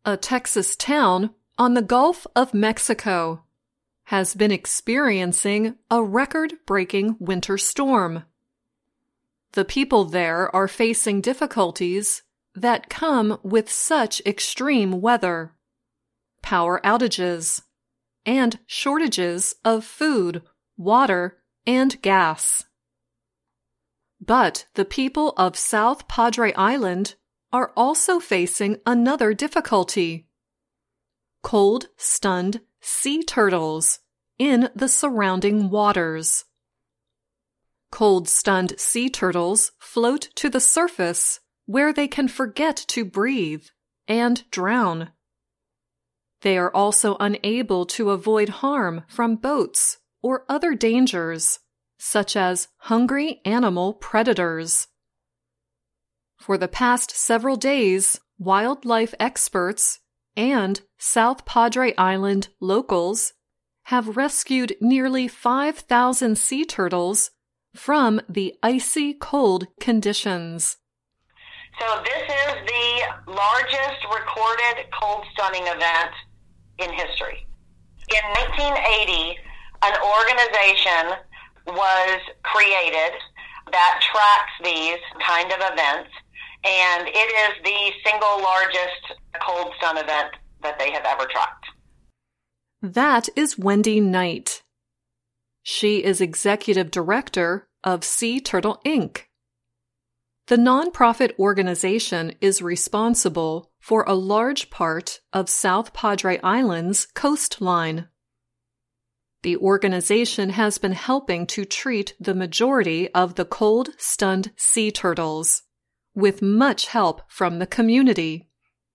a Texas town on the Gulf of Mexico, has been experiencing a record-breaking winter storm. The people there are facing difficulties that come with such extreme weather, power outages, and shortages of food, water, and gas. But the people of South Padre Island are also facing another difficulty: cold-stunned sea turtles in the surrounding waters. Cold-stunned sea turtles float to the surface where they can forget to breathe and drown. They are also unable to avoid harm from boats or other dangers, such as hungry animal predators. For the past several days, wildlife experts and South Padre Island locals have rescued nearly 5,000 sea turtles from the icy cold conditions. So this is the largest recorded cold stunning event in history. In 1980, an organization was created that tracks these kind of events, and it is the single largest cold stun event that they have ever tracked. That is Wendy Knight. She is executive director of Sea Turtle Inc. The nonprofit organization is responsible for a large part of South Padre Island's coastline. The organization has been helping to treat the majority of the cold-stunned sea turtles, with much help from the community.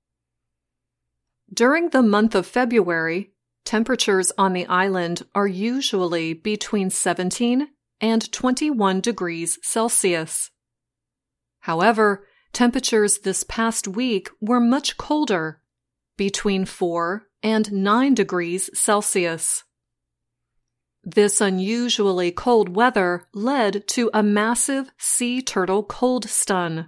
During the month of February, temperatures on the island are usually between 17 and 21 degrees Celsius. However, temperatures this past week were much colder, between 4 and 9 degrees Celsius. This unusually cold weather led to a massive sea turtle cold stun.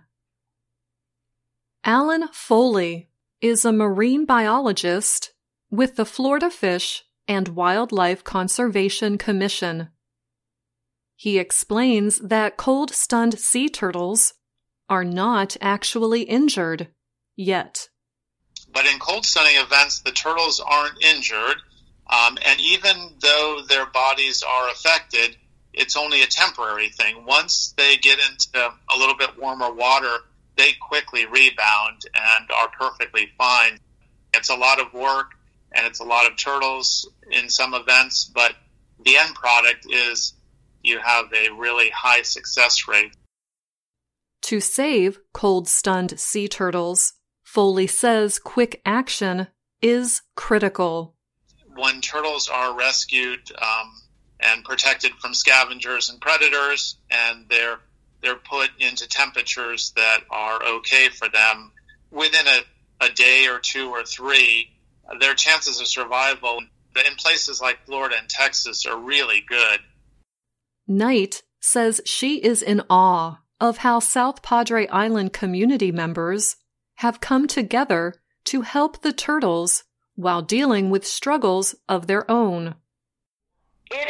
Alan Foley is a marine biologist with the Florida Fish and Wildlife Conservation Commission. He explains that cold-stunned sea turtles are not actually injured yet. But in cold stunning events, the turtles aren't injured, and even though their bodies are affected, it's only a temporary thing. Once they get into a little bit warmer water, they quickly rebound and are perfectly fine. It's a lot of work, and it's a lot of turtles in some events, but the end product is you have a really high success rate. To save cold-stunned sea turtles, Foley says quick action is critical. When turtles are rescued and protected from scavengers and predators, and they're put into temperatures that are okay for them, within a day or two or three, their chances of survival in places like Florida and Texas are really good. Knight says she is in awe of how South Padre Island community members have come together to help the turtles while dealing with struggles of their own. It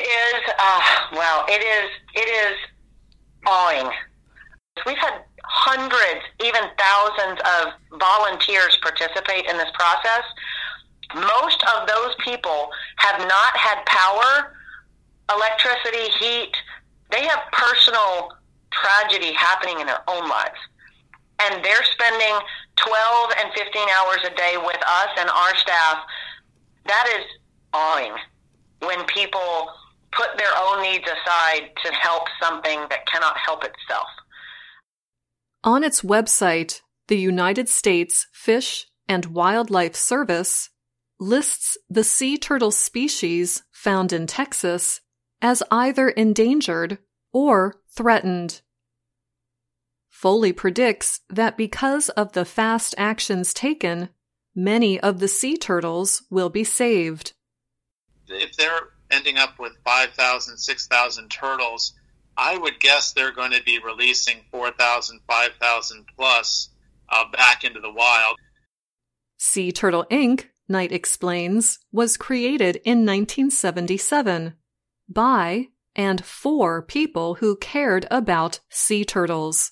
is awing. We've had hundreds, even thousands of volunteers participate in this process. Most of those people have not had power, electricity, heat. They have personal tragedy happening in their own lives. And they're spending 12 and 15 hours a day with us and our staff. That is awing when people put their own needs aside to help something that cannot help itself. On its website, the United States Fish and Wildlife Service lists the sea turtle species found in Texas as either endangered or threatened. Foley predicts that because of the fast actions taken, many of the sea turtles will be saved. If they're ending up with 5,000, 6,000 turtles, I would guess they're going to be releasing 4,000, 5,000 plus back into the wild. Sea Turtle Inc., Knight explains, was created in 1977 by and for people who cared about sea turtles.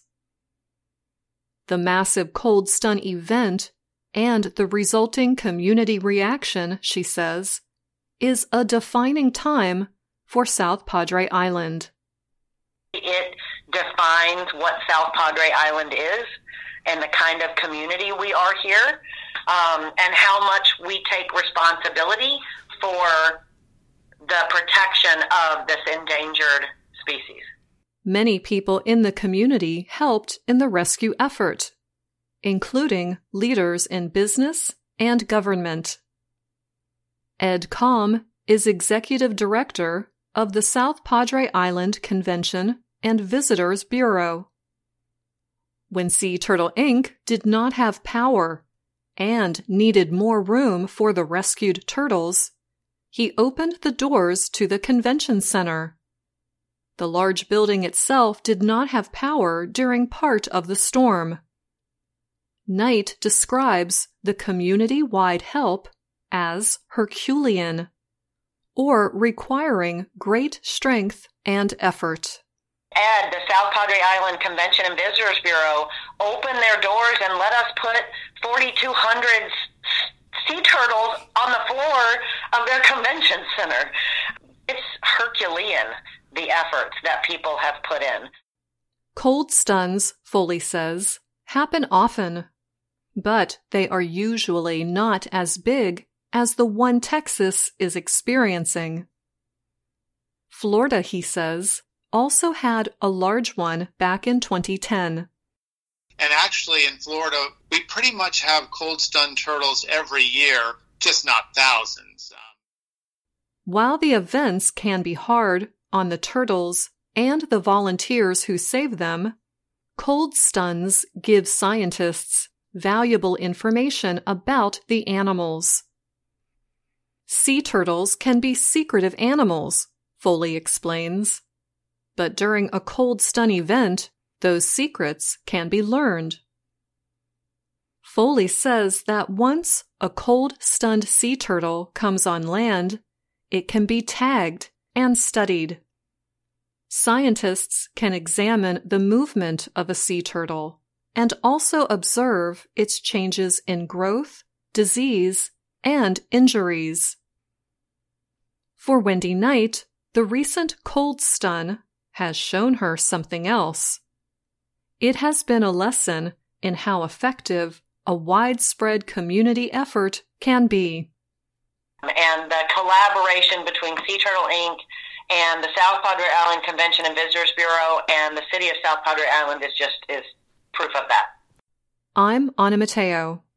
The massive cold stun event and the resulting community reaction, she says, is a defining time for South Padre Island. It defines what South Padre Island is and the kind of community we are here, and how much we take responsibility for the protection of this endangered species. Many people in the community helped in the rescue effort, including leaders in business and government. Ed Kalm is executive director of the South Padre Island Convention and Visitors Bureau. When Sea Turtle Inc. did not have power and needed more room for the rescued turtles, he opened the doors to the convention center. The large building itself did not have power during part of the storm. Knight describes the community-wide help as Herculean, or requiring great strength and effort. Ed, the South Padre Island Convention and Visitors Bureau, opened their doors and let us put 4,200 sea turtles on the floor of their convention center. It's Herculean, the efforts that people have put in. Cold stuns, Foley says, happen often, but they are usually not as big as the one Texas is experiencing. Florida, he says, also had a large one back in 2010. And actually in Florida, we pretty much have cold stun turtles every year, just not thousands. While the events can be hard on the turtles and the volunteers who save them, cold stuns give scientists valuable information about the animals. Sea turtles can be secretive animals, Foley explains. But during a cold stun event, those secrets can be learned. Foley says that once a cold stunned sea turtle comes on land, it can be tagged and studied. Scientists can examine the movement of a sea turtle and also observe its changes in growth, disease, and injuries. For Wendy Knight, the recent cold stun has shown her something else. It has been a lesson in how effective a widespread community effort can be. And the collaboration between Sea Turtle Inc. and the South Padre Island Convention and Visitors Bureau and the city of South Padre Island is proof of that. I'm Anna Mateo.